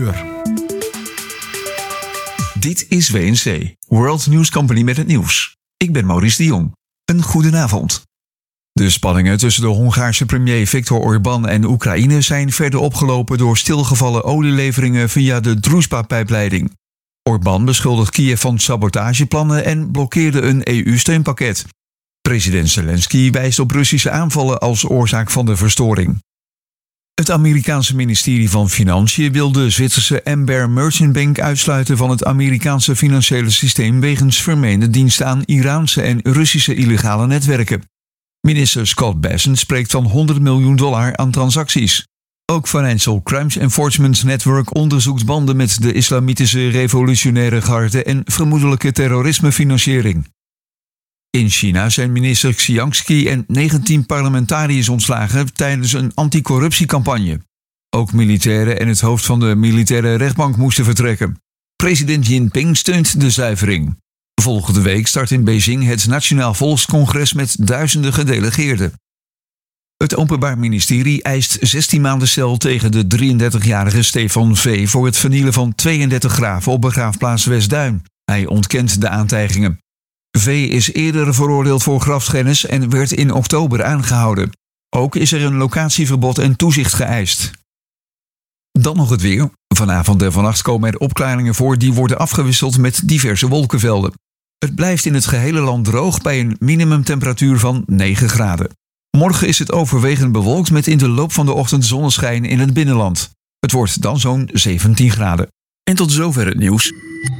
Dit is WNC, World News Company met het nieuws. Ik ben Maurice de Jong. Een goedenavond. De spanningen tussen de Hongaarse premier Viktor Orbán en Oekraïne zijn verder opgelopen door stilgevallen olieleveringen via de Druzhba-pijpleiding. Orbán beschuldigt Kiev van sabotageplannen en blokkeerde een EU-steunpakket. President Zelensky wijst op Russische aanvallen als oorzaak van de verstoring. Het Amerikaanse ministerie van Financiën wil de Zwitserse Ember Merchant Bank uitsluiten van het Amerikaanse financiële systeem wegens vermeende diensten aan Iraanse en Russische illegale netwerken. Minister Scott Bessent spreekt van $100 miljoen aan transacties. Ook Financial Crimes Enforcement Network onderzoekt banden met de Islamitische Revolutionaire Garde en vermoedelijke terrorismefinanciering. In China zijn minister Xiangqi en 19 parlementariërs ontslagen tijdens een anticorruptiecampagne. Ook militairen en het hoofd van de militaire rechtbank moesten vertrekken. President Jinping steunt de zuivering. Volgende week start in Beijing het Nationaal Volkscongres met duizenden gedelegeerden. Het Openbaar Ministerie eist 16 maanden cel tegen de 33-jarige Stefan V. voor het vernielen van 32 graven op begraafplaats Westduin. Hij ontkent de aantijgingen. V. is eerder veroordeeld voor grafschennis en werd in oktober aangehouden. Ook is er een locatieverbod en toezicht geëist. Dan nog het weer. Vanavond en vannacht komen er opklaringen voor die worden afgewisseld met diverse wolkenvelden. Het blijft in het gehele land droog bij een minimumtemperatuur van 9 graden. Morgen is het overwegend bewolkt met in de loop van de ochtend zonneschijn in het binnenland. Het wordt dan zo'n 17 graden. En tot zover het nieuws.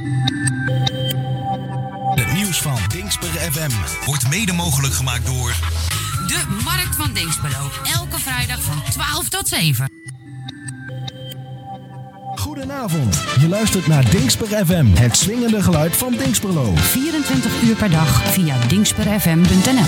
Het nieuws van Dingsper FM wordt mede mogelijk gemaakt door de Markt van Dingsperlo. Elke vrijdag van 12 tot 7. Goedenavond, je luistert naar Dingsper FM, het swingende geluid van Dingsperlo. 24 uur per dag via dingsperfm.nl.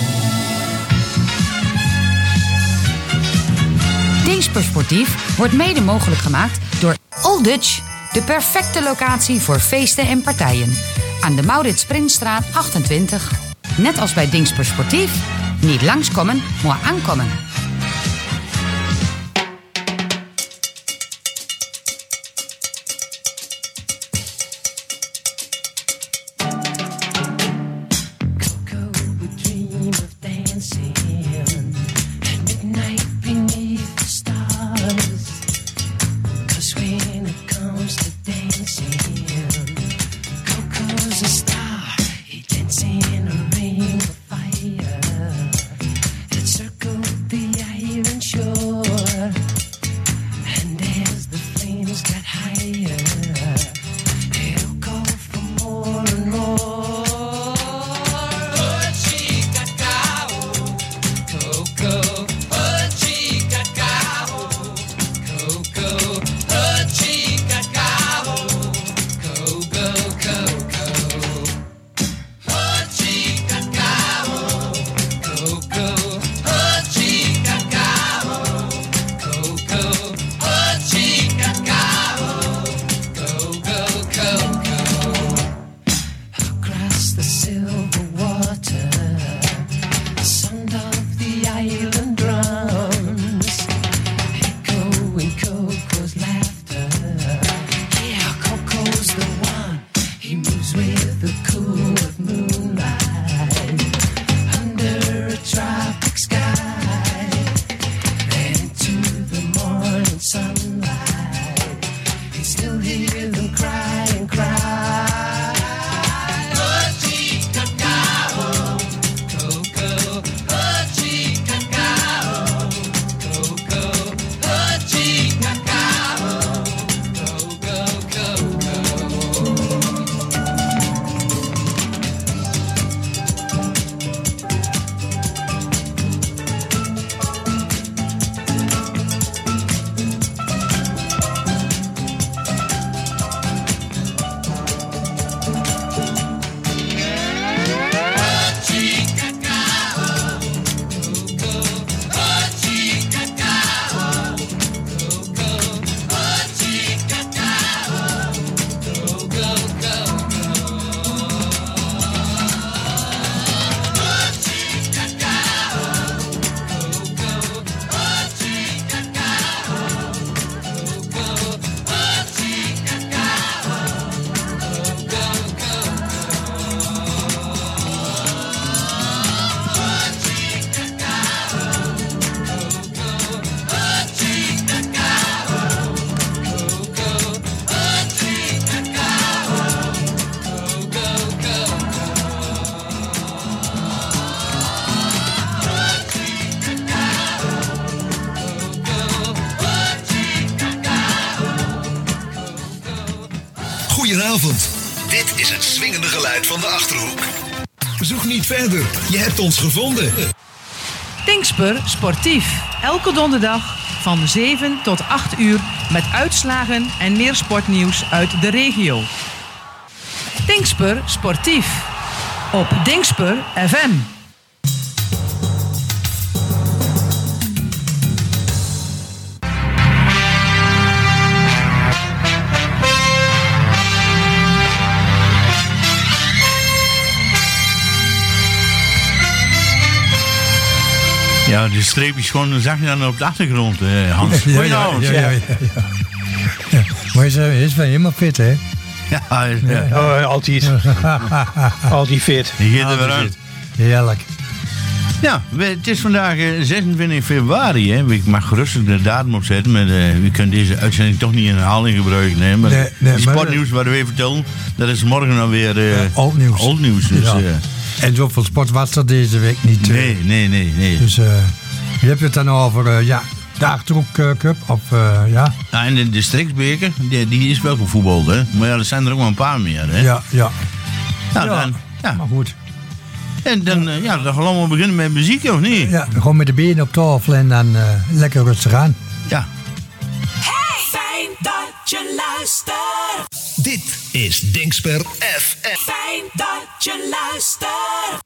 Dingsper Sportief wordt mede mogelijk gemaakt door Old Dutch, de perfecte locatie voor feesten en partijen. Aan de Maurits Printstraat 28. Net als bij Dingsper Sportief, niet langskomen, maar aankomen. Goedenavond. Dit is het swingende geluid van de Achterhoek. Zoek niet verder, je hebt ons gevonden. Dingsper Sportief. Elke donderdag van 7 tot 8 uur met uitslagen en meer sportnieuws uit de regio. Dingsper Sportief. Op Dingsper FM. Ja, de streepjes gewoon zag je dan op de achtergrond, Hans. Ja. Maar je is wel helemaal fit, hè? Ja. Altijd. Altijd fit. Die gaat er weer aan. Heerlijk. Ja, het is vandaag 26 februari. Hè. Ik mag gerust de datum opzetten. Maar we kunnen deze uitzending toch niet in herhaling gebruiken. Hè. Maar het sportnieuws wat we even vertellen, dat is morgen alweer old nieuws. Old nieuws. Dus, ja. En zoveel sport was er deze week niet. Nee. Dus je hebt het dan over de Achterhoek Cup. Of, ja, en de Striksbeker, die is wel gevoetbald. Hè. Maar ja, er zijn er ook wel een paar meer. Hè. Ja. Maar goed. En dan, dan gaan we beginnen met muziek, of niet? Ja, gewoon met de benen op tafel en dan lekker rustig aan. Ja. Hey! Fijn dat je luistert. Dit is Dingsper FM. Fijn dat je luistert.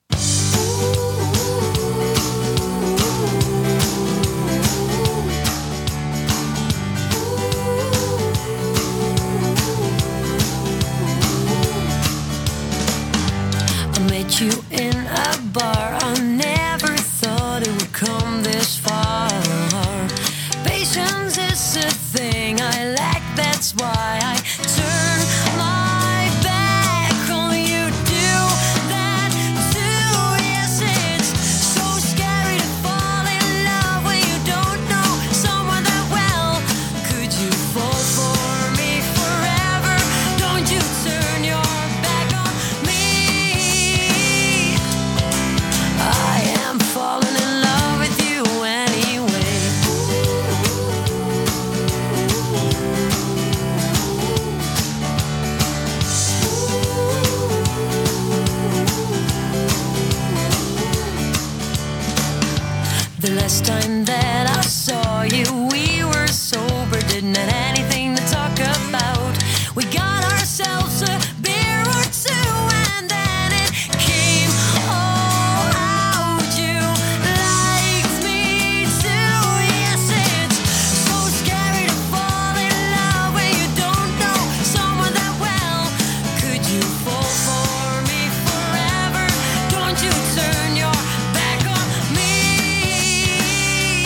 I met you in a bar. I never thought it would come this far. Patience is a thing I lack, that's why I turn my back on you. Do that too. Yes, it's so scary to fall in love when you don't know someone that well. Could you fall for me forever? Don't you turn your back on me. I am falling in love with you anyway. The last time that I saw you, we were sober, didn't have anything to talk about. We got ourselves a beer or two, and then it came all out. You liked me too. Yes, it's so scary to fall in love when you don't know someone that well. Could you fall for me forever? Don't you turn your back on me.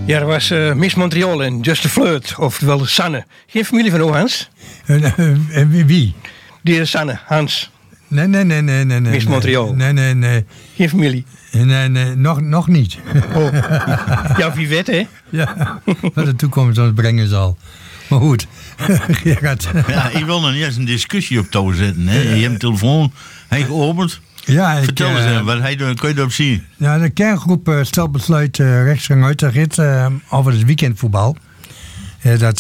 Ja, er was Miss Montreal en Just a Flirt, oftewel Sanne. Geen familie van Hans? Wie? Die is Sanne, Hans. Nee. Miss Montreal. Nee. Geen familie? Nee, nog niet. Oh. Ja, wie weet, hè? Ja, wat de toekomst ons brengen zal. Maar goed, Gerard. Ja, ik wil nog niet eens een discussie op touw zetten. Hè. Je hebt een telefoon, hij geopend. Ja, vertel eens, wat kun je erop zien? Ja, de kerngroep stelt besluit rechtsgang uit de rit over het weekendvoetbal. Dat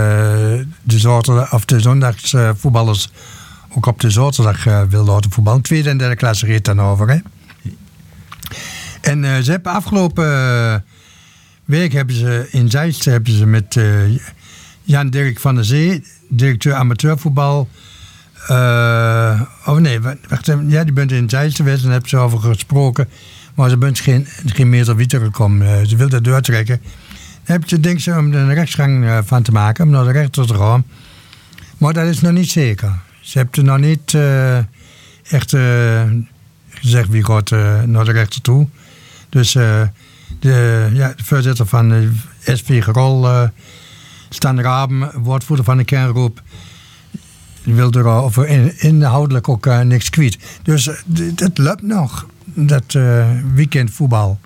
de zondagsvoetballers ook op de zaterdag wil laten voetballen. Tweede en derde klasse rit dan over. Hè. En ze hebben afgelopen week in Zeist met Jan-Dirk van der Zee, directeur amateurvoetbal. Die bent in Zeist geweest en hebben ze over gesproken. Maar ze bent geen meter wieter gekomen. Ze wil dat doortrekken. Dan hebben ze denk ze om er een rechtsgang van te maken, om naar de rechter te gaan. Maar dat is nog niet zeker. Ze hebben nog niet echt gezegd wie gaat naar de rechter toe. Dus de voorzitter van de SV Gerol, Stan Raben, woordvoerder van de kerngroep, wil er over inhoudelijk ook niks kwijt. Dus dat loopt nog, dat weekendvoetbal.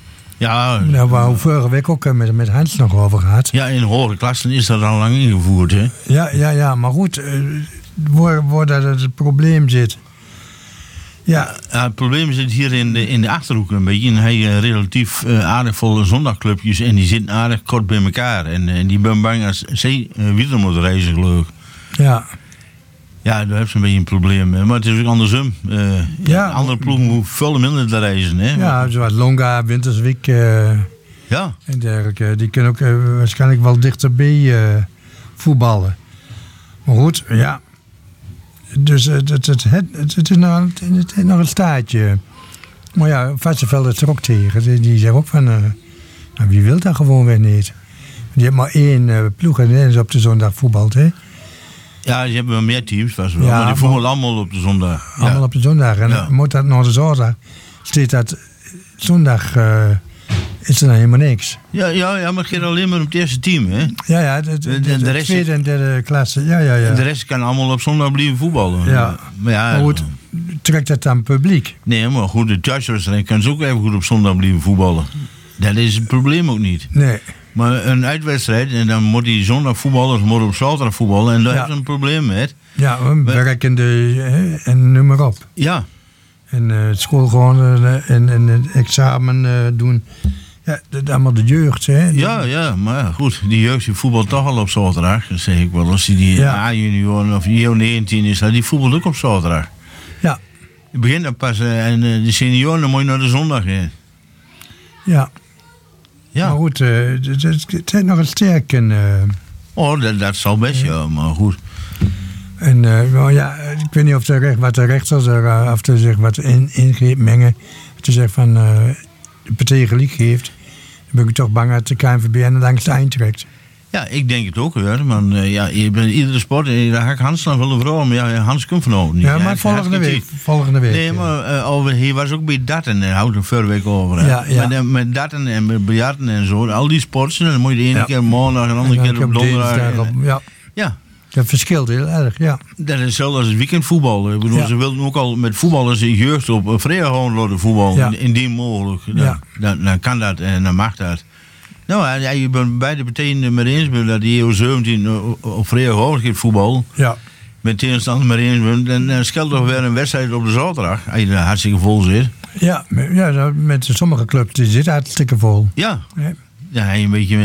Ja, waar we vorige week ook met Hans nog over gehad. Ja, in hogere klassen is dat al lang ingevoerd, hè? Ja, maar goed, waar dat het probleem zit. Ja, het probleem zit hier in de Achterhoek een beetje. En hij relatief aardig volle zondagclubjes en die zitten aardig kort bij elkaar. En die ben bang als zij weer moeten reizen, geloof ik. Ja. Ja, daar hebben ze een beetje een probleem. Maar het is ook andersom. Andere ploegen hoeven veel minder te reizen. Hè? Ja, zoals Longa, Winterswijk ja. En dergelijke. Die kunnen ook waarschijnlijk wel dichterbij voetballen. Maar goed, ja. Dus het is nog een staartje. Maar ja, Vastenveld is er ook tegen. Die zeggen ook van, wie wil dat gewoon weer niet? Die hebben maar één ploeg en is op de zondag voetbalt, hè? Ja, ze hebben wel meer teams, vast wel. Maar die voetballen allemaal op de zondag. Allemaal op de zondag. En moet dat naar de zaterdag, steeds dat zondag is er dan helemaal niks. Ja, maar het gaat alleen maar om het eerste team, hè? Ja, de rest, tweede en derde klasse. Ja. En de rest kan allemaal op zondag blijven voetballen. Ja. Maar goed, trekt dat dan publiek? Nee, maar goed, de thuiswedstrijd kan ze ook even goed op zondag blijven voetballen. Dat is het probleem ook niet. Nee. Maar een uitwedstrijd, en dan moet die zondag voetballers op zaterdag voetballen. En daar hebben ze een probleem met. Ja, werkende en noem maar op. Ja. En school gewoon en het examen doen. Ja, allemaal de jeugd, hè? Ja, maar goed, die jeugd die voetbalt toch al op zaterdag. Dat zeg ik wel. Als die A-junioren of Jo-19 is, die voetbalt ook op zaterdag. Ja. Het begint dan pas en de senioren dan moet je naar de zondag heen. Ja. Maar goed, het is nog een sterk. Dat zal best, ja, maar goed. En ik weet niet of wat de rechter zich wat ingreep mengen. Te zeggen van de partij gelijk geeft. Dan ben ik toch bang dat de KNVB en dan langs de eind trekt. Ja, ik denk het ook hoor. Maar je bent iedere sport, daar ga ik Hans nog willen vragen. Maar ja, Hans komt vanavond niet. Ja, maar volgende week. Nee, maar hij was ook bij Datten. Hij houdt er vorige week over. Ja. Met Datten en met biljarten en zo. Al die sporten. Dan moet je de ene keer maandag en de andere keer op donderdag. Ja. Dat verschilt heel erg, ja. Dat is hetzelfde als het weekendvoetbal. Ik bedoel, ze wilden ook al met voetballers in jeugd op vrijdag gewoon laten voetballen. Indien mogelijk. Dan kan dat en dan mag dat. Nou, je bent beide partijen met eens bent dat die EU17 op vrijdag gewoon gaat voetbal. Ja. Met tegenstander met eens bent. Dan scheelt toch weer een wedstrijd op de zaterdag. Als je er hartstikke vol zit. Ja, met sommige clubs die zitten hartstikke vol. Ja. Ja, een beetje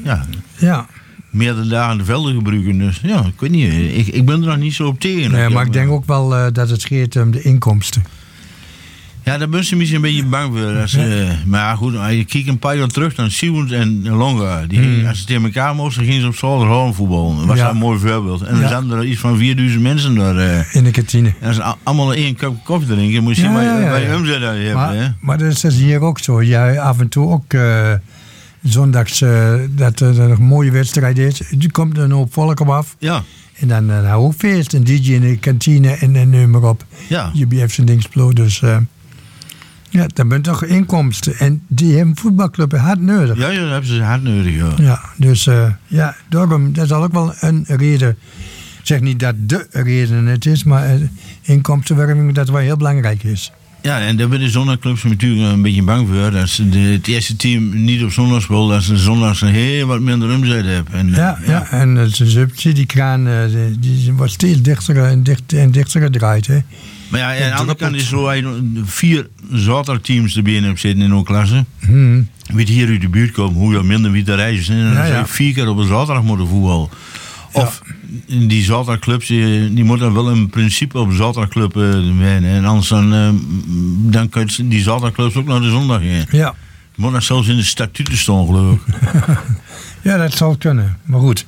meerdere dagen de velden gebruiken. Dus ja, ik weet niet. Ik ben er nog niet zo op tegen. Nee, maar ik denk ook wel dat het scheert om de inkomsten. Ja, daar ben ze misschien een beetje bang voor. Maar goed, als je kijkt een paar jaar terug, dan Siewens en Longa. Als ze tegen elkaar moesten, gingen ze op zaterdag voetballen. Dat was een mooi voorbeeld. En dan zaten er iets van 4000 mensen daar. In de kantine. En als ze allemaal één kop koffie drinken, moet je zien waar je omzet hebt. Maar dat is hier ook zo. Jij af en toe ook zondags dat er een mooie wedstrijd is. Die komt er een hoop volk op af. Ja. En dan ook feest. Een DJ in de kantine en noem maar op. Ja. Je heeft zijn dingsplo, dus... Ja, dat zijn toch inkomsten. En die hebben voetbalclubs hard nodig. Ja, dat hebben ze hard nodig, ja. Ja, dus daarom, dat is ook wel een reden. Ik zeg niet dat de reden het is, maar inkomstenwerving dat wel heel belangrijk is. Ja, en daar zijn de zondagclubs natuurlijk een beetje bang voor. Dat ze het eerste team niet op zondag speelt, dat ze zondags een heel wat minder omzet hebben. En de subsidiekraan die wordt steeds dichter en dichter gedraaid. Hè. Maar ja, aan de andere kant is zo 4 zaterdagteams er binnen op zitten in een klasse. Wie hier uit de buurt komen, hoe minder wie de reizen zijn. En dan zou je 4 keer op een zaterdag moeten voetballen. Of die zaterdagclubs, die moeten wel in principe op een zaterdagclub winnen. En anders dan kun je die zaterdagclubs ook naar de zondag gaan. Ja. Je moet dat zelfs in de statuten staan, geloof ik. Ja, dat zou kunnen. Maar goed.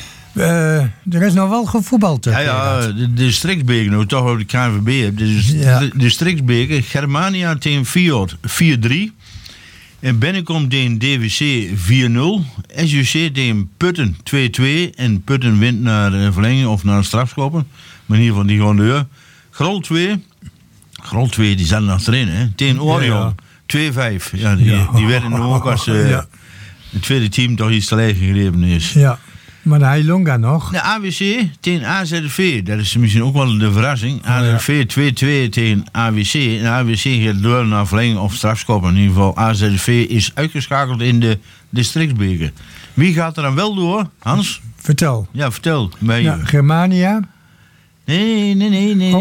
Er is nog wel gevoetbald. De districtsbeker, nou toch op de KNVB hebt. De districtsbeker, Germania tegen Fiat 4-3. En Bennekom tegen DVC 4-0. SUC tegen Putten 2-2. En Putten wint naar verlenging of naar strafschoppen. Maar in ieder geval, die gaan deur. Grol 2. Grol 2, die zaten achterin, hè. Tegen Orion 2-5. Ja, die werden nu ook als het tweede team toch iets te leeg gegrepen is. Ja. Maar de Heilonga nog. De AWC tegen AZV, dat is misschien ook wel de verrassing. AZV 2-2 tegen AWC. En AWC gaat door naar verlenging of strafschoppen. In ieder geval, AZV is uitgeschakeld in de districtsbeker. Wie gaat er dan wel door, Hans? Vertel. Ja, vertel. Germania. Nee.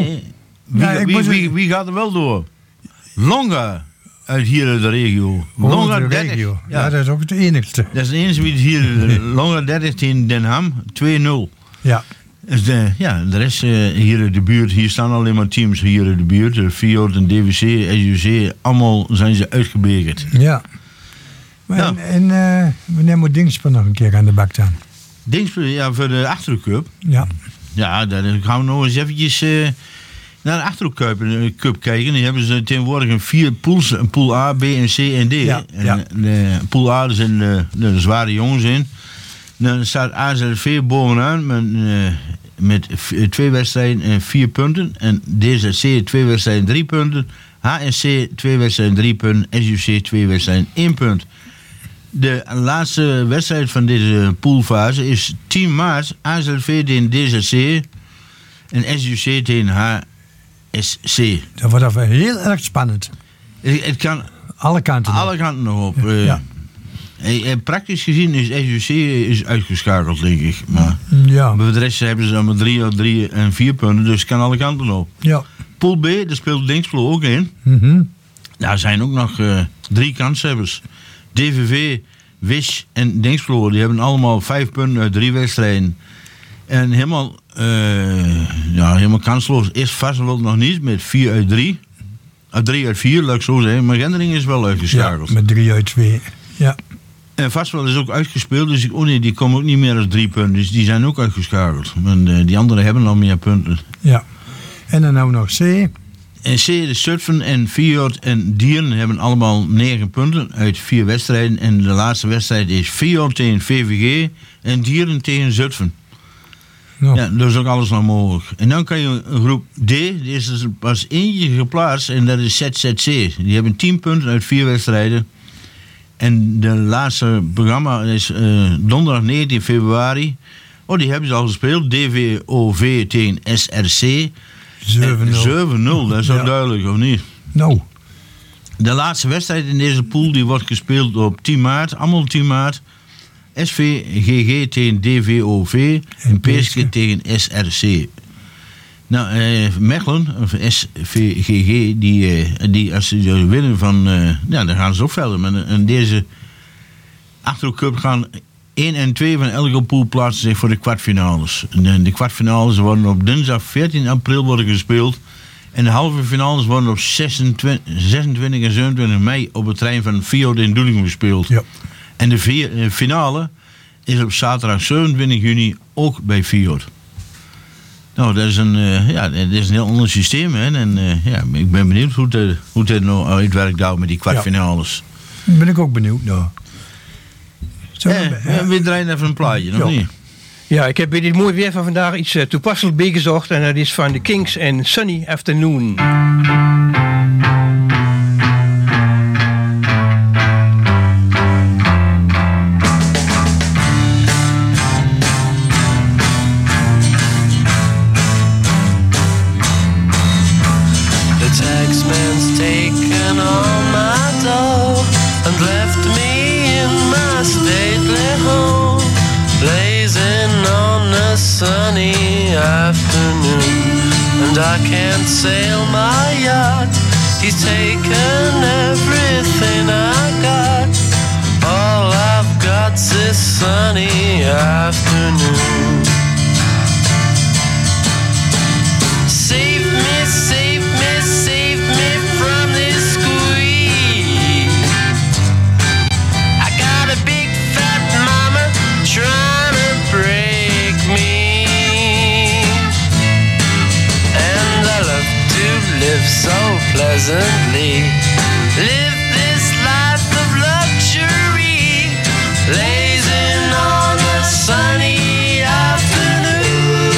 Wie gaat er wel door? Longa. Uit hier uit de regio. Longa 30. Regio. Ja, dat is ook het enigste. Dat is de enige wie het hier. Longa 30 in Den Ham, 2-0. Ja. Dus de rest hier uit de buurt. Hier staan alleen maar teams hier uit de buurt. Fiat en DVC, SUC. Allemaal zijn ze uitgebekerd. Ja. Maar en wanneer moet Dingsper nog een keer aan de bak staan? Dingsper, ja, voor de Achterhoekcup. Ja. Ja, dan gaan we nog eens eventjes naar de Achterhoekcup kijken. Die hebben ze tegenwoordig in 4 pools. Een pool A, B en C en D. Ja, en de pool A, daar zijn de zware jongens in. Dan staat AZV bovenaan met 2 wedstrijden en 4 punten. En DZC 2 wedstrijden 3 punten. HSC 2 wedstrijden 3 punten. SUC 2 wedstrijden 1 punt. De laatste wedstrijd van deze poolfase is 10 maart. AZV tegen DZC en SUC tegen HSC. Dat wordt even heel erg spannend. Het kan alle kanten nog op. Praktisch gezien is SUC uitgeschakeld, denk ik. Maar bij de rest hebben ze dan maar 3 en 4 punten, dus het kan alle kanten op. Ja. Pool B, daar speelt Dingsblo ook in. Daar zijn ook nog 3 kanshebbers. DVV, Wisch en Dingsblo, die hebben allemaal 5 punten uit 3 wedstrijden. En helemaal kansloos is Varseveld nog niet met 4 uit 3. 3 uit 4, laat ik zo zeggen. Maar Gendring is wel uitgeschakeld. Ja, met 3 uit 2. Ja. En Varseveld is ook uitgespeeld, dus die komen ook niet meer als 3 punten. Dus die zijn ook uitgeschakeld. En die anderen hebben nog meer punten. Ja. En dan hebben we nog C. En C, de Zutphen en Fiat en Dieren hebben allemaal 9 punten uit 4 wedstrijden. En de laatste wedstrijd is Fiat tegen VVG en Dieren tegen Zutphen. Ja, dat is ook alles nog mogelijk. En dan kan je een groep D, die is er pas eentje geplaatst en dat is ZZC. Die hebben 10 punten uit 4 wedstrijden. En de laatste programma is donderdag 19 februari. Oh, die hebben ze al gespeeld. DVOV tegen SRC. 7-0, dat is ook duidelijk, of niet? Nou. De laatste wedstrijd in deze pool die wordt gespeeld op 10 maart. Allemaal 10 maart. SVGG tegen DVOV en Peeske tegen SRC. Nou, Mechelen, of SVGG, die als ze winnen van... dan gaan ze ook verder. Maar in deze Achterhoekcup gaan 1 en 2 van elke pool plaatsen zich voor de kwartfinales. De kwartfinales worden op dinsdag 14 april worden gespeeld. En de halve finales worden op 26 en 27 mei op het terrein van Fiat in Doetinchem gespeeld. Ja. En de finale is op zaterdag 27 juni ook bij Fiat. Nou, dat is een heel ander systeem. Hè? En ik ben benieuwd hoe het nou uitwerkt daar met die kwartfinales. Ja. Ben ik ook benieuwd naar. We draaien even een plaatje, nog niet? Ja, ik heb bij dit mooie weer van vandaag iets toepasselijk bijgezocht. En dat is van The Kings en Sunny Afternoon. taxman's taken all my dough and left me in my stately home, blazing on a sunny afternoon. And I can't sail my yacht, he's taken everything I got. All I've got's this sunny afternoon. Save me, save me, save me from this squeeze. I got a big fat mama trying to break me, and I love to live so pleasantly. Live this life of luxury, blazing on a sunny afternoon.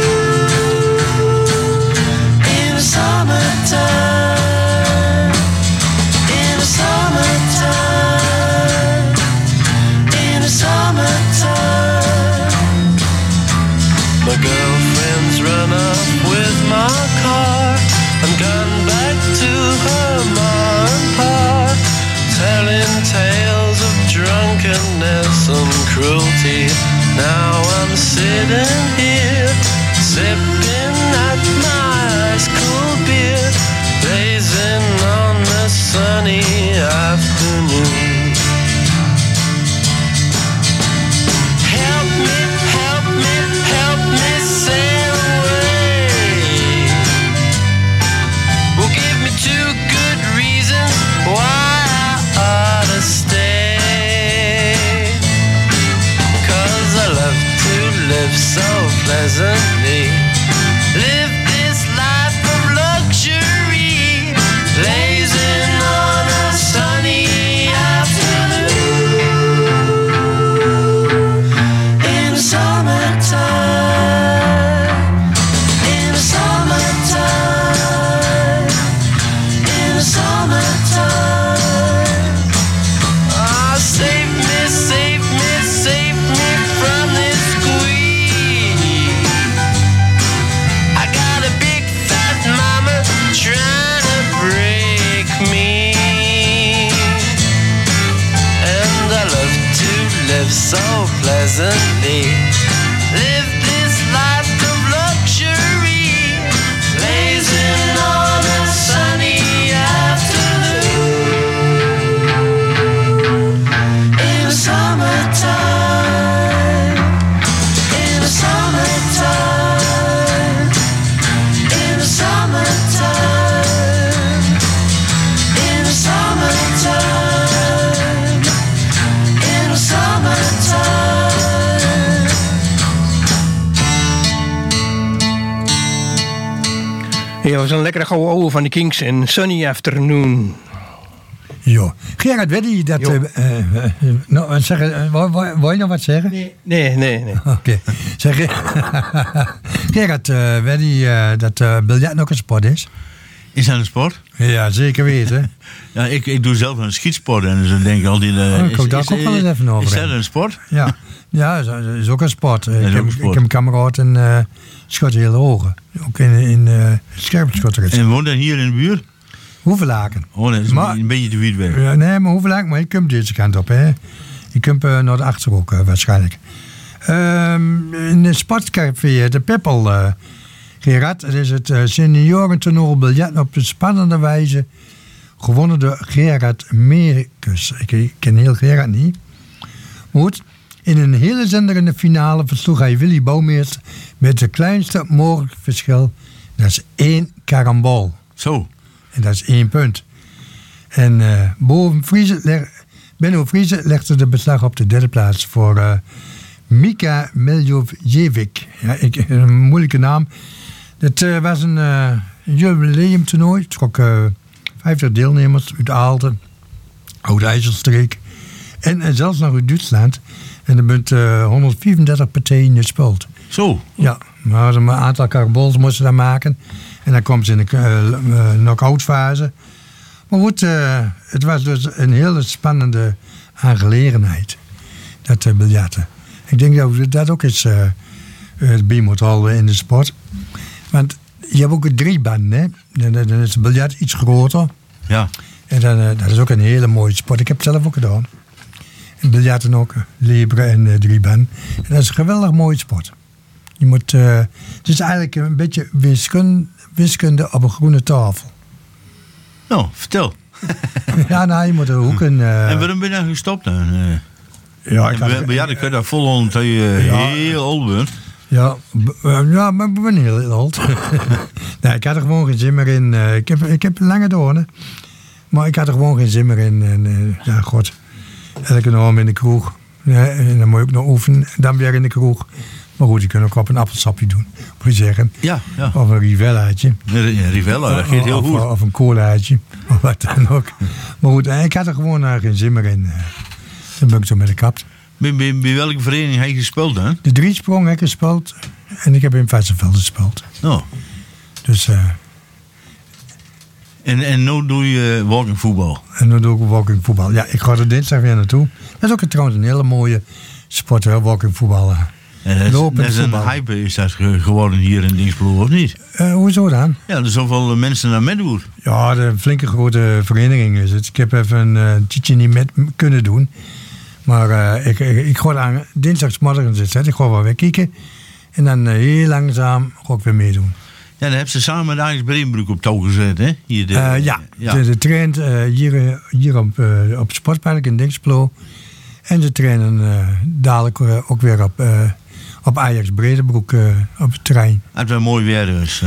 In the summertime, in the summertime, in the summertime. My girlfriend's run off with my car and gone back to her ma and pa, telling tales of drunkenness and cruelty. Now I'm sitting here, sipping at my ice cool beer, blazing on a sunny afternoon. Help me, help me, help me sail away. Well, give me 2 good reasons why I ought to stay. 'Cause I love to live so pleasantly. Live this life of luxury, blazing on a sunny afternoon. In the summertime, in the summertime, in the summertime. Ah, save me, save me, save me from this squeeze. I got a big fat mama trying to break me, and I love to live so pleasantly. Live this life of luxury, blazing on a sunny afternoon. In the summertime, in the summertime, in the summertime, in the summertime, in the summertime. Ja, dat was een lekkere gouden ouwe van de Kings en Sunny Afternoon. Jo. Gerard, weet je dat... nou, wil je nog wat zeggen? Nee. Oké. Zeg, Gerard, weet je dat biljart ook een sport is? Is dat een sport? Ja, zeker weten. Ja, ik doe zelf een schietsport en dus dan denk ik altijd... ik wil daar ook wel eens even over Is dat hebben. een sport? Ja, dat is ook een sport. is ook een sport. Ik heb een kameraad en schot heel hoge. Ook in scherpschotterij. En woont dan hier in de buurt? Hoevelaken. Oh, dat is een beetje te wiet weg. Nee, maar Hoevelaken, maar je kunt deze kant op. Hè. Je kunt naar de Achterhoek waarschijnlijk. In de sportcafé, de Peppel, Gerard, het is het seniorentoernooi biljart op een spannende wijze gewonnen door Gerard Meerkus. Ik ken heel Gerard niet. Maar goed, in een hele zenderende finale versloeg hij Willy Bouwmeester met het kleinste mogelijke verschil. Dat is 1 karambol. Zo. En dat is 1 punt. En Benno Friese legde de beslag op de derde plaats voor Mika Miljojevic. Ja, een moeilijke naam. Het was een jubileumtoernooi. Het trok 50 deelnemers uit Aalten, Oud-IJsselstreek en zelfs nog uit Duitsland. En er bent 134 partijen gespeeld. Zo? Ja, maar een aantal karabols moesten daar maken. En dan kwam ze in de knock-out fase. Maar goed, het was dus een hele spannende aangelegenheid, dat biljarten. Ik denk dat dat ook eens bij moet houden in de sport. Want Je hebt ook een 3-baan, hè. Dan is het biljart iets groter. Ja. En dat is ook een hele mooie sport. Ik heb het zelf ook gedaan. En biljarten ook, libre en 3-baan. En dat is een geweldig mooie sport. Je moet, het is eigenlijk een beetje wiskunde op een groene tafel. Nou, vertel. Ja, nou, je moet er ook een... en waarom ben je nou gestopt dan? Ja, ik kun je daar volhouden dat je heel oud bent. Ja, maar ik ben heel oud. Nee, ik had er gewoon geen zin meer in. Ik heb lange doornen. Maar ik had er gewoon geen zin meer in. En ja, god. Elke norm in de kroeg. Ja, en dan moet je ook nog oefenen. Dan weer in de kroeg. Maar goed, je kunt ook op een appelsapje doen. Moet je zeggen. Ja. Of een rivellaatje. Een rivella, dat gaat heel goed. Of een colaatje. Of wat dan ook. Maar goed, ik had er gewoon geen zin meer in. Dan ben ik zo met de kapt. Bij welke vereniging heb je gespeeld dan? De Driesprong heb ik gespeeld. En ik heb in Vessenveld gespeeld. Oh. Dus... En nu doe je walkingvoetbal? En nu doe ik walkingvoetbal. Ja, ik ga er dinsdag weer naartoe. Dat is ook trouwens een hele mooie sport, hè, walkingvoetbal. Dat is een hype is dat geworden hier in Dingsbloem, of niet? Hoezo dan? Ja, er zijn zoveel mensen naar meedoen. Ja, een flinke grote vereniging is het. Ik heb even een tijdje niet met kunnen doen. Maar ik ga aan dinsdagsmorgen zitten. Ik ga wel weer kijken. En dan heel langzaam ga ik weer meedoen. Ja, dan hebben ze samen met Ajax Bredenbroek op touw gezet, hè? Hier de traint hier op het sportpark in Dingsblo. En ze trainen dadelijk ook weer op Ajax Bredenbroek op het terrein. Het weer mooi weer dus.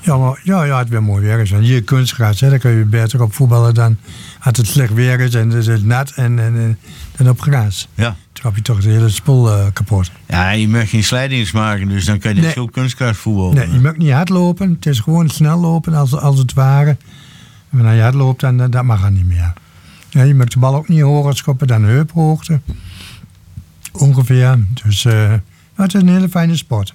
Ja, het weer mooi weer is. En hier kunstgras, hè, daar kun je beter op voetballen dan als het slecht weer is en het is nat en op gras. Ja. Dan trap je toch de hele spul kapot. Ja, je mag geen slijdings maken, dus dan kan je niet op kunstgras voetballen. Nee, je mag niet hard lopen. Het is gewoon snel lopen als het ware. En als je hard loopt, dan dat mag dan niet meer. Ja, je mag de bal ook niet hoger schoppen dan heuphoogte. Ongeveer. Dus het is een hele fijne sport.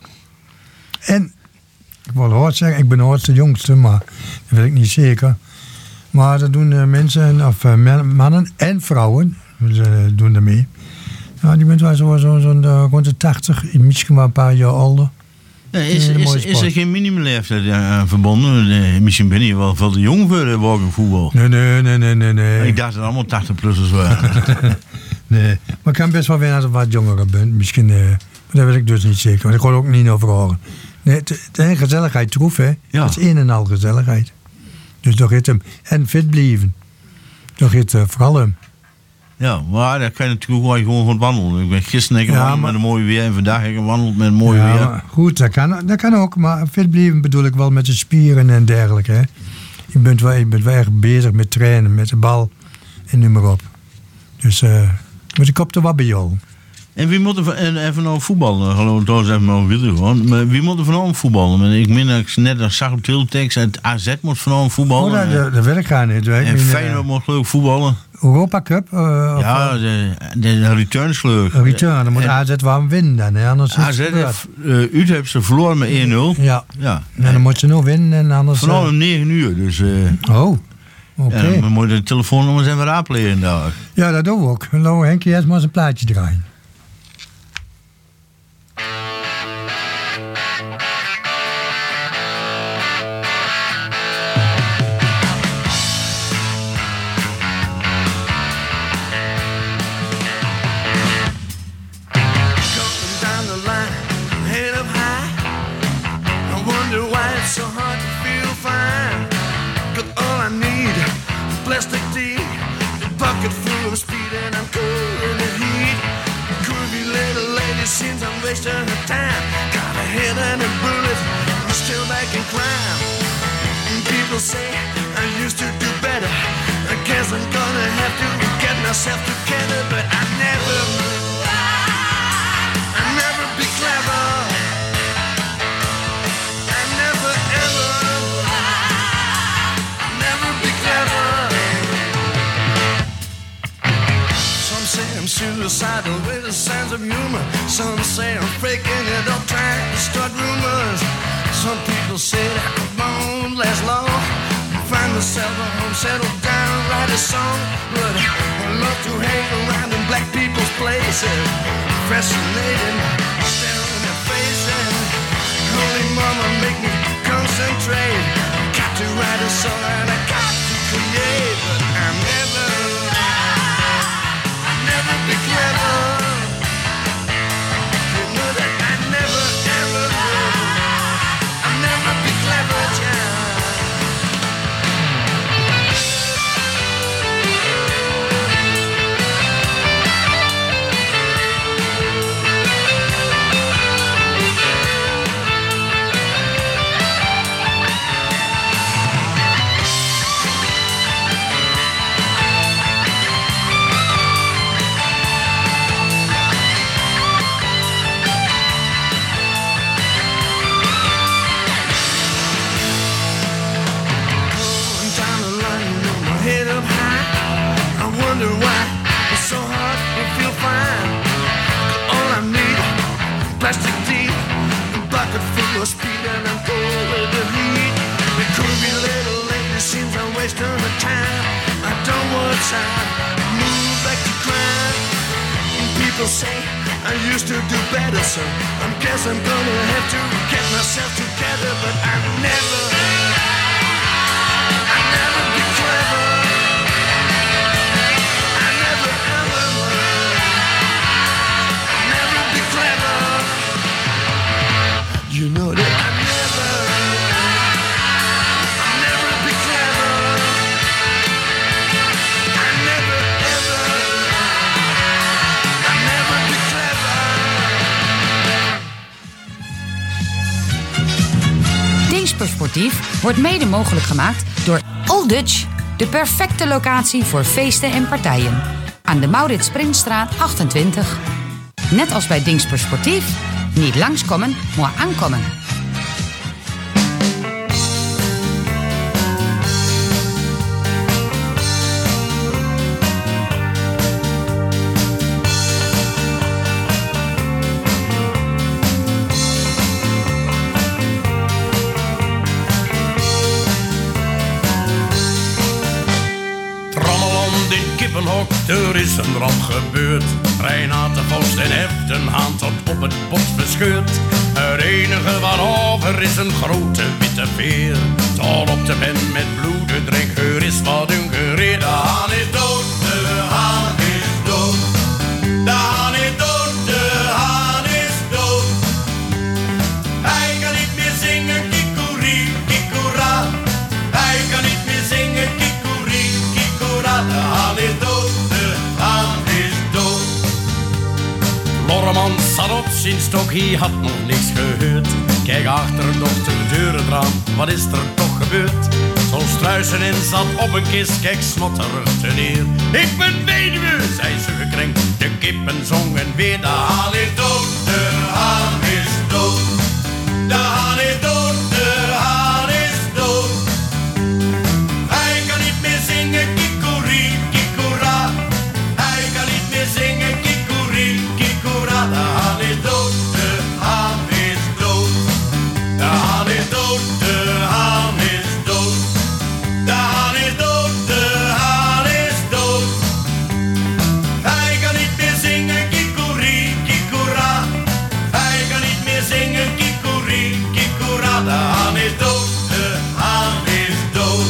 En, ik wil hard zeggen, ik ben nooit de jongste, maar dat weet ik niet zeker. Maar dat doen mensen, of mannen en vrouwen, doen er mee. Ja, die bent wel zo'n rond de 80, misschien wel een paar jaar ouder. Ja, is er geen minimumleeftijd aan verbonden? Misschien ben je wel veel te jong voor walkingvoetbal. Nee. Ik dacht dat allemaal 80-plussers waren. Nee, maar ik kan best wel weer als ik wat jonger ben. Misschien, maar dat weet ik dus niet zeker. Want ik hoor er ook niet over horen. Nee, het is een gezelligheid troef, hè. Ja. Het is een en al gezelligheid. Dus toch heet hem. En fit blijven. Toch heet vooral hem. Ja, maar dan kan je natuurlijk wel gewoon goed wandelen. Ik ben gisteren gewandeld met een mooi weer en vandaag heb ik gewandeld met een mooi weer. Maar goed, dat kan ook. Maar fit blijven bedoel ik wel met de spieren en dergelijke. Hè. Je bent wel echt bezig met trainen, met de bal en noem maar op. Dus moet ik op de wat bij jou. En wie moet er even nou voetballen? Gewoon trouwens even maar willen gewoon. Maar wie moet er vanavond voetballen? Ik meen dat ik net zag op teletext uit AZ moet vanavond voetballen. Oh, dat wil ik gaan niet. En Feyenoord moet geloof ik voetballen. Europa Cup? Ja, de returns geloof ik. Return, dan moet AZ wel winnen dan. Hè? Anders AZ heeft Utrecht ze verloren met 1-0. Ja. En dan moet ze nog winnen en anders... Vanavond om 9 uur, dus... Oké. Ja, dan moet je de telefoonnummers even raadplegen daar. Ja, dat doen we ook. Dan laten we Henkie eerst maar eens een plaatje draaien. Plastic tea, a bucket full of speed, and I'm cool in the heat. Curvy little lady seems I'm wasting her time. Got a head and a bullet, I'm still back in crime. And people say I used to do better. I guess I'm gonna have to get myself together, but I never be clever. I never ever be clever. I'm suicidal with a sense of humor. Some say I'm faking it up, trying to start rumors. Some people say that I won't last long. Find myself a home, settle down, write a song. But I love to hang around in black people's places. Fascinating, staring at faces. Holy mama, make me concentrate. write a song that I got to create, but I'll never be clever. You know that I never ever will. I'll never be clever, child. Plastic teeth, a bucket full of speed, and I'm cold with the heat. The curvy little lady seems I'm wasting the time. I don't want time, move back to crime. People say I used to do better, so I guess I'm gonna have to get myself together. But I'll never be clever. I never ever will. I'll never be clever. You know that I'll never be clever. I'll never ever, I'll never be clever. Dingsper Sportief wordt mede mogelijk gemaakt door Old Dutch, de perfecte locatie voor feesten en partijen. Aan de Maurits Printstraat 28. Net als bij Dingsper Sportief, niet langskomen, maar aankomen. Kippenhok, er is een ramp gebeurd. Reinaat de Vos en heft een haan tot op het bot verscheurd. Het enige waarover is een grote witte veer. Tot op de pen met bloeden drink, er is wat ungereed. De haan is dood, de haan is dood. De haan is dood, de haan is dood. Hij kan niet meer zingen, kikoerie, kikoera. Hij kan niet meer zingen, kikoerie, kikoera. De haan is dood, de haan is dood. Lorreman zat op zijn stok, hij had nog niks gehoord. Kijk achter nog de deurenraam, wat is er toch gebeurd? Zo'n struisen en zat op een kist, kijk snotterig te neer. Ik ben weduwe, zei ze gekrenkt, de kippen zongen weer. De haan is dood, de haan is dood. De haan is dood, de haan is dood. Hij kan niet meer zingen, kikoerie, kikoera. Hij kan niet meer zingen, kikoerie, kikoera. De haan is dood, de haan is dood. De haan is dood, de haan is dood. De haan is dood, de haan is dood. Hij kan niet meer zingen, kikoerie, kikoera. Hij kan niet meer zingen, kikoerie, kikoera. De haan is dood, de haan is dood.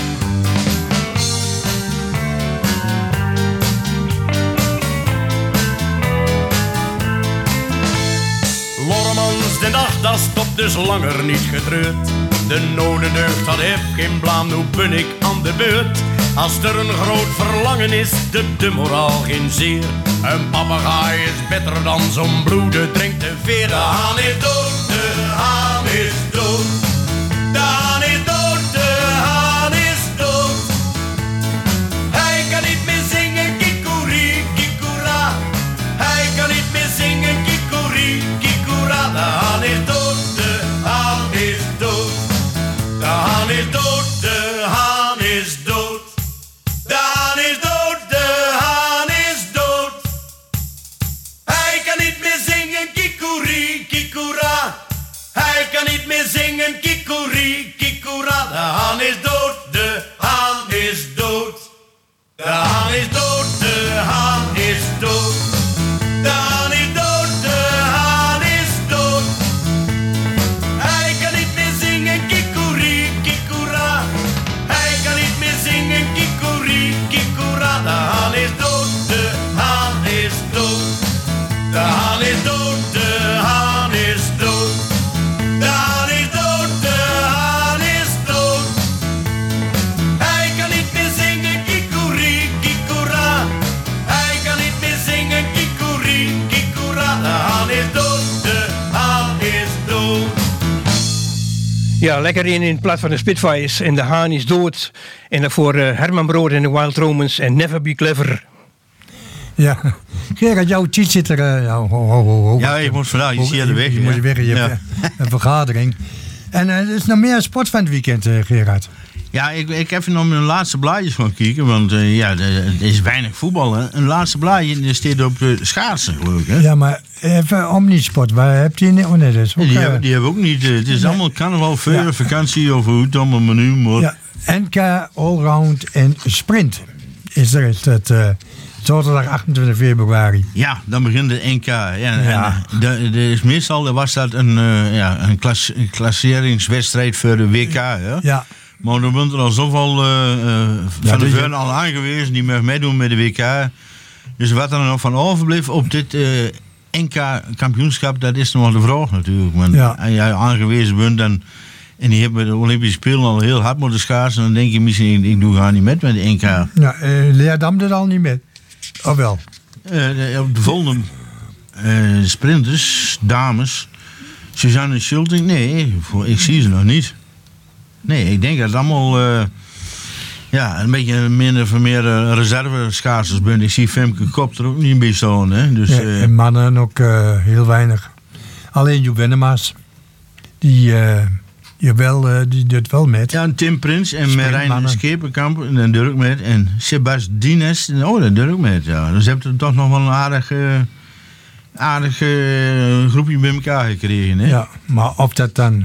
Lorremans de dag, dat stopt dus langer niet getreurd. De nodendeugd had heeft geen blaam, nu ben ik aan de beurt. Als er een groot verlangen is, de moraal geen zeer. Een papegaai is beter dan zo'n bloeden drinkt te veer. De haan is dood, de haan is dood. De haan is dood, de haan is dood. Hij kan niet meer zingen, kikoerie, kikoera. Hij kan niet meer zingen, kikoerie, kikoera. De haan is dood, de haan is dood. De haan is dood, de haan is dood. De haan is dood, de haan is dood. Hij kan niet meer zingen, kikoerie, kikoera. Hij kan niet meer zingen, kikoerie, kikoera. De haan is dood, de haan is dood. De haan is dood, de haan is dood. De haan is dood, de haan is dood. Hij kan niet meer zingen, kikoerie, kikoera. Ja, lekker in het plaats van de Spitfires. En de Haan is dood. En daarvoor Herman Brood en de Wild Romans en Never Be Clever. Ja, Gerard, jouw cheat zit er... Ja, je moet vandaag, je ziet de weg. Je moet weg, je hebt een vergadering. En er is nog meer sport van het weekend, Gerard. Ja, ik even nog mijn laatste blaadjes van kijken, want er is weinig voetbal. Hè. Een laatste blaadje staat op de schaatsen, geloof ik. Hè? Ja, maar even omnisport, waar heb je niet? Oh nee, dat is ook, die hebben ook niet. Het is allemaal carnaval, vakantie of hoe het allemaal menu. Maar... Ja, NK Allround en Sprint is het zaterdag 28 februari. Ja, dan begint de NK. Ja. Meestal was dat een klasseringswedstrijd voor de WK. Hè? Ja. Maar er bent er al zoveel van de Veurne al aangewezen die mag meedoen met de WK. Dus wat er nog van overbleef op dit NK-kampioenschap, dat is nog wel de vraag natuurlijk. Want als je aangewezen bent en die hebben de Olympische Spelen al heel hard moeten schaatsen, dan denk je misschien, ik doe gaan niet met de NK. Ja, Leerdam doet al niet met. Of wel? Op de volgende sprinters, dames, Suzanne Schulting, nee, ik zie ze nog niet. Nee, ik denk dat het allemaal een beetje minder of meer reserve-schaatsers zijn. Ik zie Femke Kop er ook niet bij staan. Hè? Dus, en mannen ook heel weinig. Alleen Joep Wennemars, die doet wel met. Ja, en Tim Prins en Marijn Schepenkamp, en doet ook met. En Sebas Dines, dat doet ook met. Ja. Dus je hebt er toch nog wel een aardig groepje bij elkaar gekregen. Hè? Ja, maar of dat dan,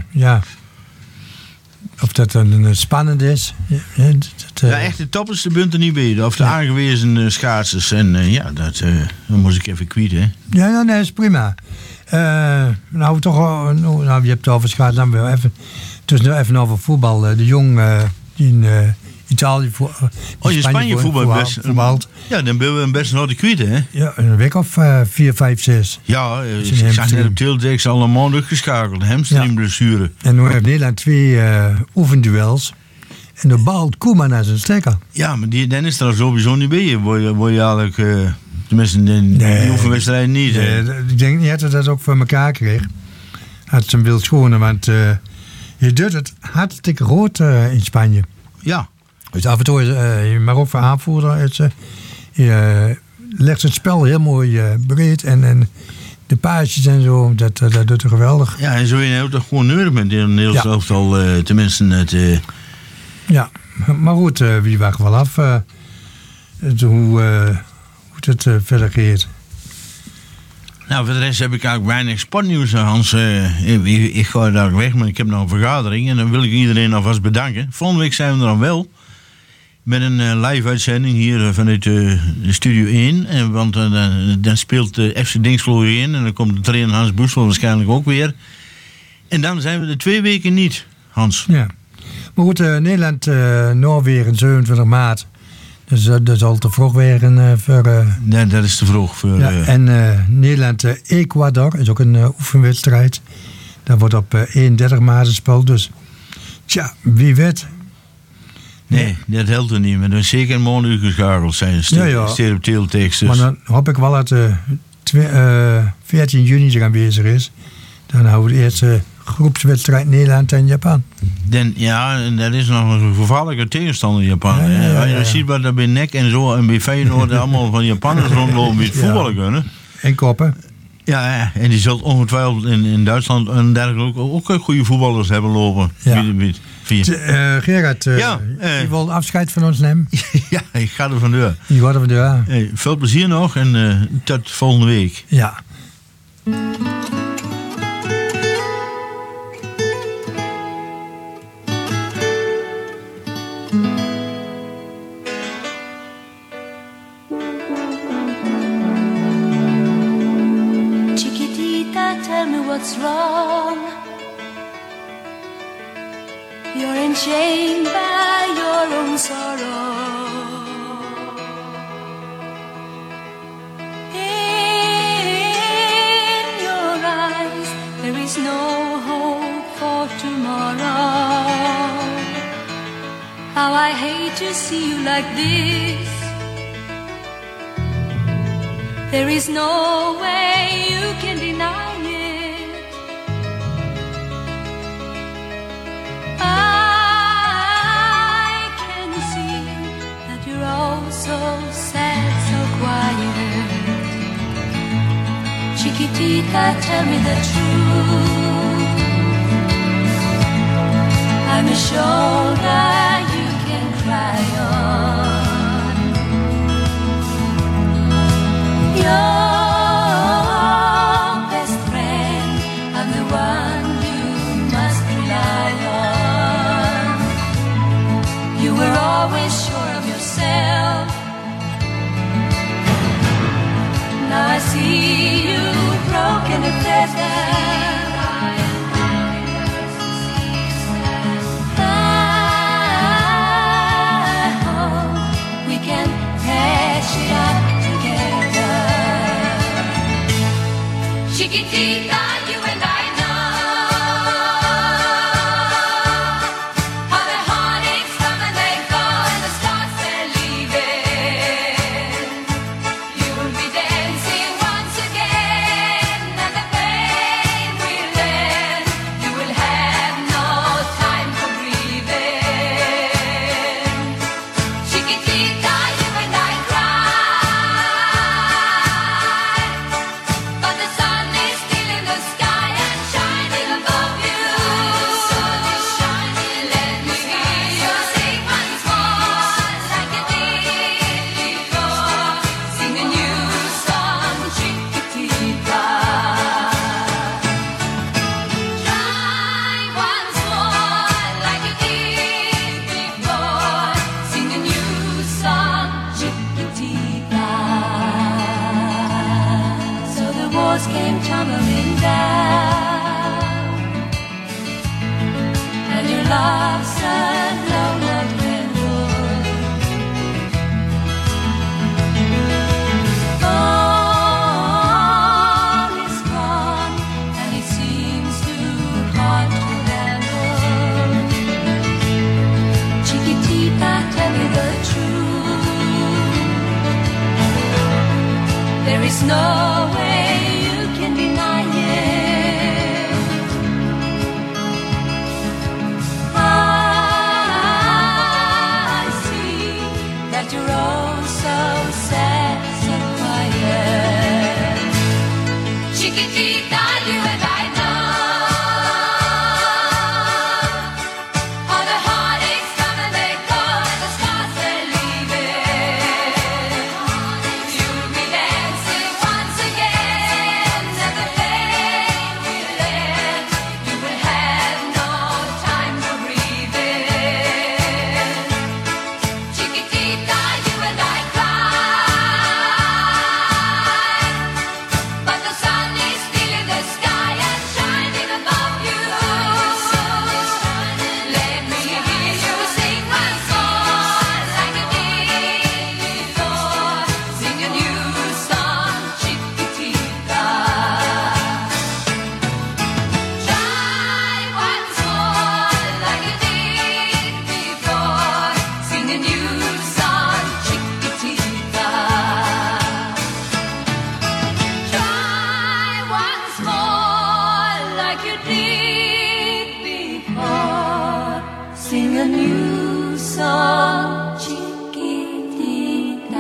of dat dan spannend is. Echt de toppers de bunten niet bij. Of de aangewezen schaatsers. En dat moest ik even kwijt, hè. Ja, nee, is prima. Nou, je hebt het over schaatsen, dan weer even. Dus nu even over voetbal. De Jong die in Italië in Spanje voetbalt. Ja, dan ben we best nog de kwijt, hè. Ja, een week of 4, 5, 6. Ja, ik zag net op Tildex allemaal uitgeschakeld. Hamstringblessure. En nu heeft Nederland 2 oefenduels. En de balt Koeman naar zijn stekker. Ja, maar dan is er sowieso niet bij. Word je eigenlijk... tenminste, die oefenwedstrijd niet. Ik denk niet dat hij dat ook voor elkaar kreeg. Had ze hem wil schonen, want je doet het hartstikke rood in Spanje. Ja. Dus af en toe je mag ook voor aanvoerder. Je legt het spel heel mooi breed en de paasjes en zo, dat doet er geweldig. Ja, en zo je nou toch gewoon neurig met in Nederlands elftal, tenminste het... Ja, maar goed, wie wacht wel af hoe het verder gaat. Nou, voor de rest heb ik eigenlijk weinig sportnieuws, Hans. Ik ga daar weg, maar ik heb nog een vergadering en dan wil ik iedereen alvast bedanken. Volgende week zijn we er dan wel. Met een live uitzending hier vanuit de Studio 1. Want dan speelt FC Dinxperlo in en dan komt de trainer Hans Boesel waarschijnlijk ook weer. En dan zijn we er 2 weken niet, Hans. Ja. Maar goed, Nederland, Noorwegen, 27 maart. Dus dat zal te vroeg weer voor... Nee, dat is te vroeg. Voor, en Nederland, Ecuador is ook een oefenwedstrijd. Dat wordt op 31 maart gespeeld. Dus, wie weet... Nee, dat helpt er niet. Maar er is zeker morgen geschakeld zijn. Steed op teletext. Dus. Maar dan hoop ik wel dat 14 juni er aanwezig is. Dan houden we de eerste groepswedstrijd Nederland en Japan. En dat is nog een gevaarlijke tegenstander Japan. Je ziet wat er bij NEC en zo en bij Feyenoord allemaal van Japanners rondlopen die het voetballen kunnen. En koppen. Ja, en die zult ongetwijfeld in Duitsland en dergelijke ook goede voetballers hebben lopen. Ja. Gerard, je wil afscheid van ons nemen? Ja, ik ga er vandoor. Je gaat er vandoor. Hey, veel plezier nog en tot volgende week. Ja. Chiquitita, tell me what's wrong. You're enchained by your own sorrow. In your eyes, there is no hope for tomorrow. How I hate to see you like this. There is no way you can deny it. Chiquitita, tell me the truth. I'm a shoulder you can cry on. Your best friend, I'm the one you must rely on. You were always sure of yourself. Now I see you broken and desert. I hope we can hash it out together. Chiquitita, you and I know how the heartaches come and they go and the stars they're leaving. You'll be dancing once again and the pain will end. You will have no time for breathing. Chiquitita, you and I cry, but the sun is still in the sky and shining above you. Let me hear you sing once more like you did before. Sing a new song, Chiquitita. Try once more like you did before. Sing a new song, Chiquitita. So the walls came tumbling down, and your love said no more tremble. All is gone, and it seems too hard to handle. Chiquitita, tell me the truth. There is no way you can deny it. I see that you're all so sad, so quiet. Chiquitita, you and I know how the heartaches come and they go and the stars they're leaving. You'll be dancing once again and the pain will end. You will have no time for breathing. Chiquitita, you and I cry, but the sun is still in the sky and shining above you. Let me hear you sing once more like you did before. Sing a new song, Chiquitita. Try once more like you did before. Sing a new song, Chiquitita. Try once more like you did before. Sing a new song, Chiquitita.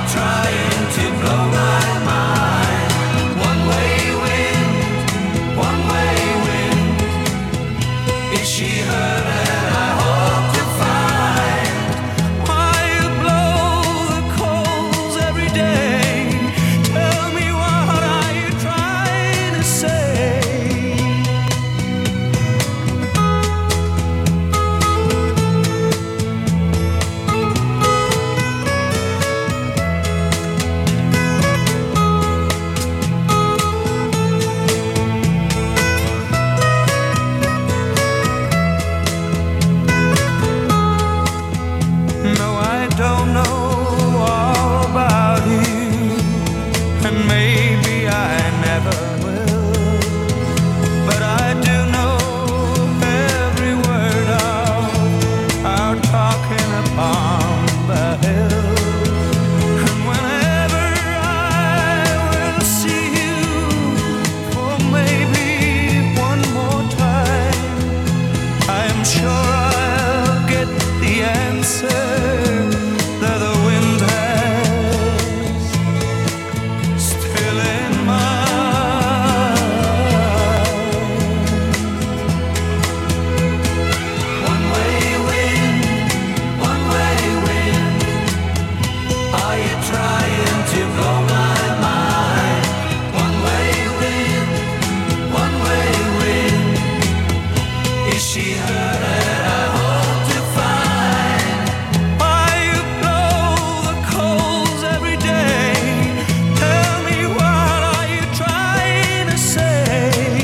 trying to blow my mind? One-way wind. Is she her that I hope to find? Why you blow the coals every day? Tell me, what are you trying to say? No, I don't know all about you, and maybe I never will. But I do know every word of our talking upon the hill. And whenever I will see you for maybe one more time, I am sure I'll get the answer that the wind has still in mind. One-way wind. Are you trying to blow my mind? One-way wind. Is she her that I hope to find? Why you blow the coals every day? Tell me, what are you trying to say?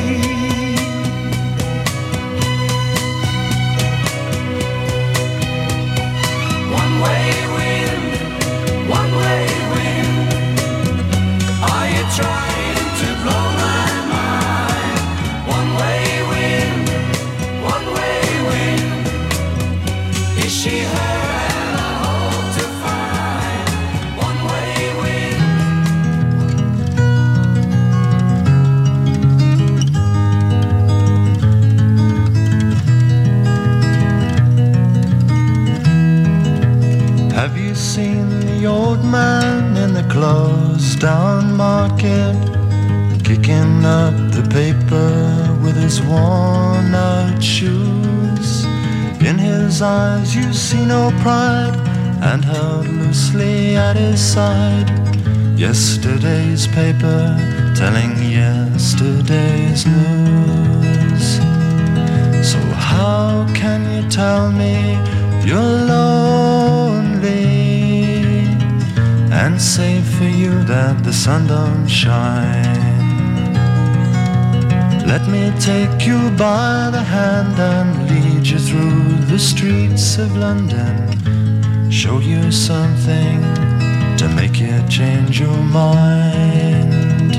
One-way wind. Are you trying to blow my mind? One-way wind. Is she her and I hope to find? One-way wind. Have you seen the old man in the closed down market, kicking up the paper with his worn out shoes? In his eyes you see no pride, and held loosely at his side, yesterday's paper telling yesterday's news. So how can you tell me you're lonely, and say for you that the sun don't shine? Let me take you by the hand and lead you through the streets of London, show you something to make you change your mind.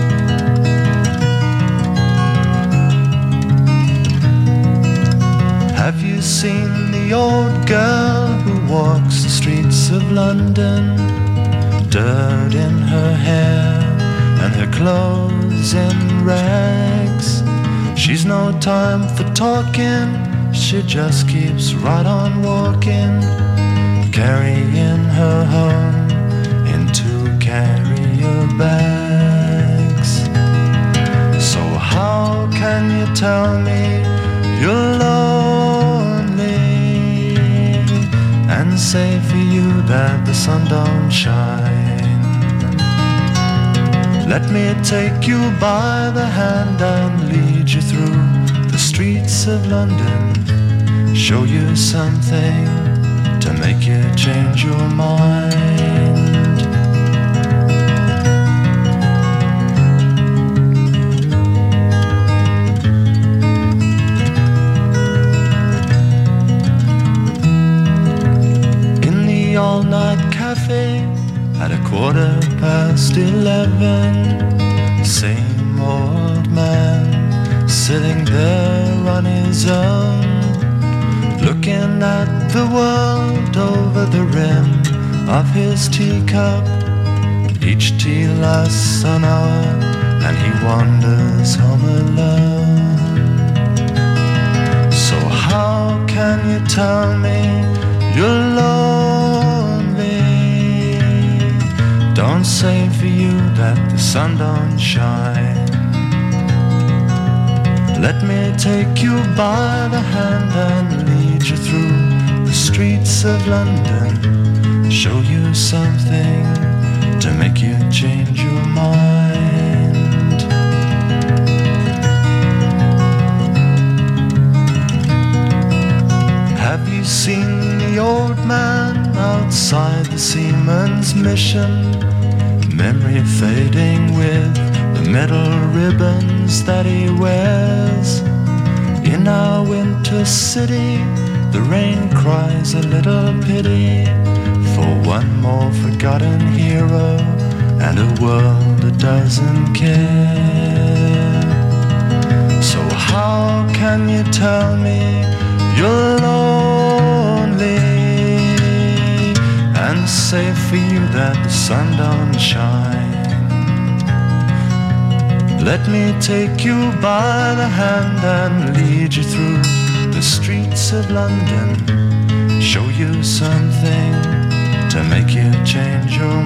Have you seen the old girl who walks the streets of London? Dirt in her hair and her clothes in rags. She's no time for talking, she just keeps right on walking, carrying her home in 2 carrier bags. So how can you tell me you're lonely, and say for you that the sun don't shine? Let me take you by the hand and lead you through the streets of London, show you something to make you change your mind. In the all-night cafe at 11:15, same old man sitting there on his own, looking at the world over the rim of his teacup. Each tea lasts an hour and he wanders home alone. So how can you tell me you're lonely, I'll say for you that the sun don't shine. Let me take you by the hand and lead you through the streets of London. Show you something to make you change your mind. Have you seen the old man outside the Seaman's Mission? Memory fading with the metal ribbons that he wears. In our winter city, the rain cries a little pity for one more forgotten hero and a world that doesn't care. So how can you tell me you're lonely and say for you that the sun don't shine? Let me take you by the hand and lead you through the streets of London. Show you something to make you change your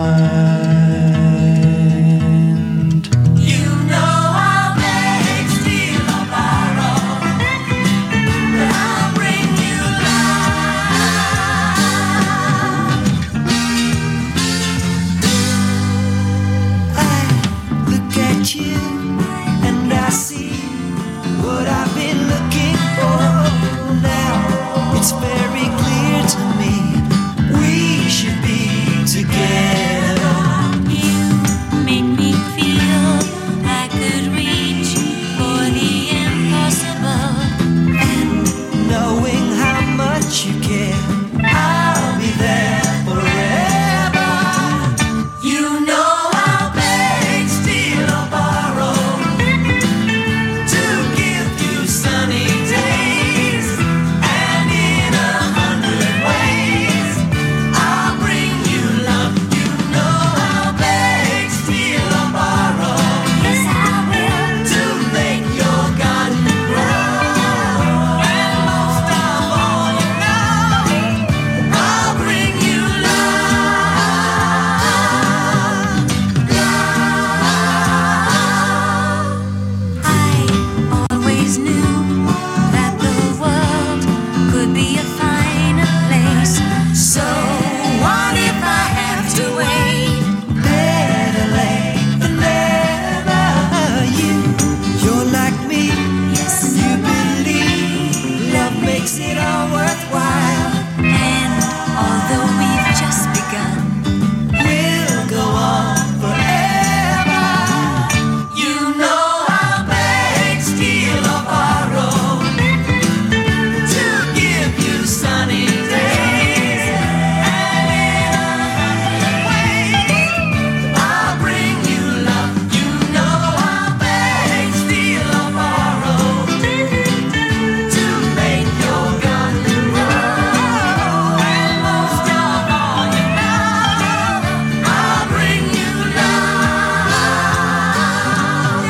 mind. You know I'll beg, steal or borrow, but I'll bring you love. I look at you and I see what I've been looking for. Now it's very clear to me we should be together. You make me feel I could reach for the impossible. And knowing how much you care, I'll be there forever. You know I'll beg, steal or borrow to give you sunny days. And in 100 ways I'll bring you love. You know I'll beg, steal or borrow. Yes, I will. To make your garden grow. And most of all, you know, I'll bring you love. I always knew that the world could be a finer place. So what if I have to wait? Better late than never. You're like me. Yes, You believe love makes it all worthwhile. and although we've just begun, We'll go on forever. You know I'll beg, steal or borrow to give you sunny days. And in 100 ways I'll bring you love. You know I'll beg, steal or borrow to make your garden grow. And most of all, you know, I'll bring you love.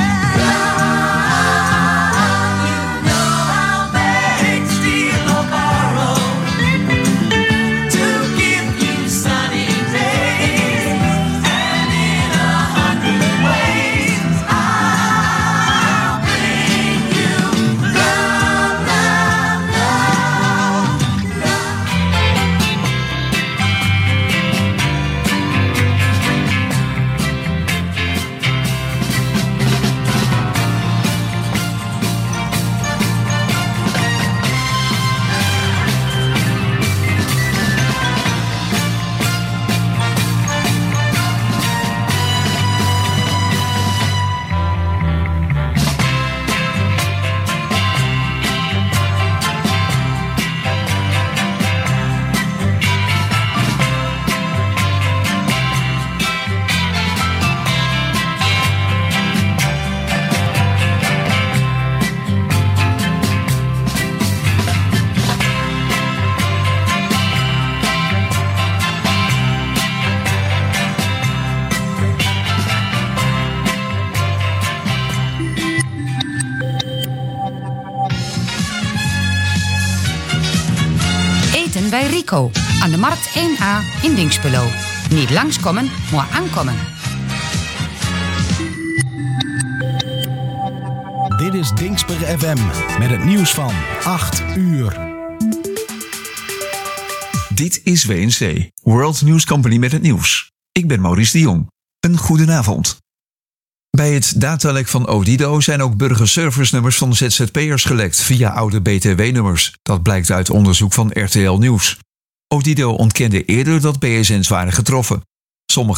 You know I'll beg, steal or borrow to give you sunny days. And in 100 ways I'll bring you love, love, love, Eten bij Rico aan de Markt 1A in Dinxperlo. Niet langskomen, maar aankomen. Dit is Dingsper FM met het nieuws van 8 uur. Dit is WNC, World News Company met het nieuws. Ik ben Maurice de Jong. Een goedenavond. Bij het datalek van Odido zijn ook burgerservice-nummers van ZZP'ers gelekt via oude BTW-nummers. Dat blijkt uit onderzoek van RTL Nieuws. Odido ontkende eerder dat BSN's waren getroffen. Sommige